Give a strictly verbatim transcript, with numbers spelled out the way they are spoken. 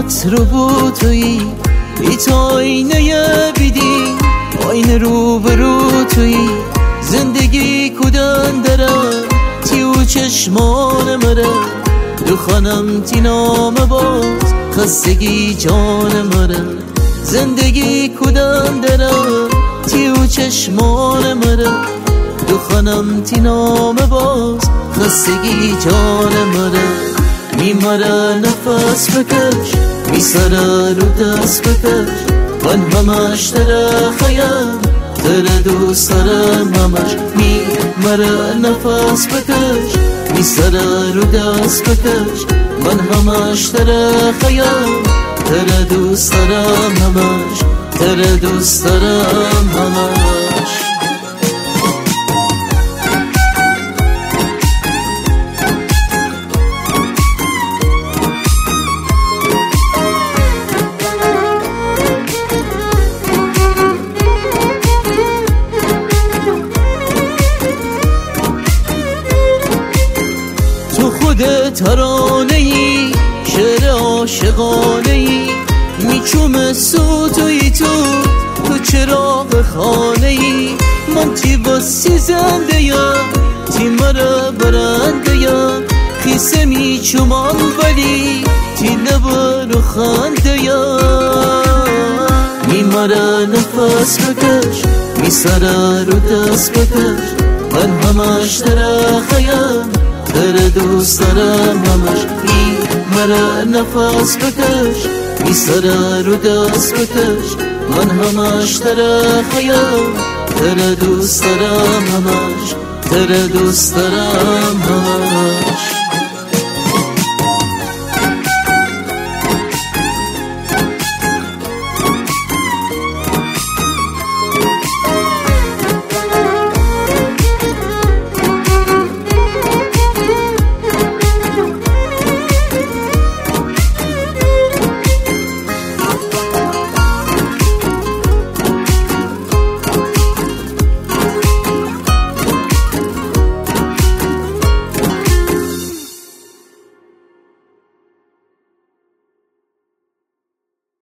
عطر بو تویی ای تو آینه بیدی آینه رو برو تویی زندگی کدن داره تیو چشمان مره دو خانم تی نام باز خستگی جان مره زندگی کدن داره تیو چشمان مره دو خانم تی نام باز خستگی جان مره میمره نفس بکش میسره رو دست بکش من همش تره خیم تره دوست دارم همش میمره نفس بکش میسره رو دست بکش من همش تره خیم تره دوست دارم همش تره دوست دارم همش خود ترانه ای شعر عاشقانه ای میچوم سوتوی تو تو چراغ خانه ای من تی باسی زنده یا تی مرا برنده یا خیسه میچومان ولی تی لبا خنده یا میمره نفس بکش میسره رو دست بکش من همش تره خیم تره دوست دارم همش میمره نفس بکش میسره رو دست بکش من همش تره خیم تره دوست دارم همش تره دوست دارم همش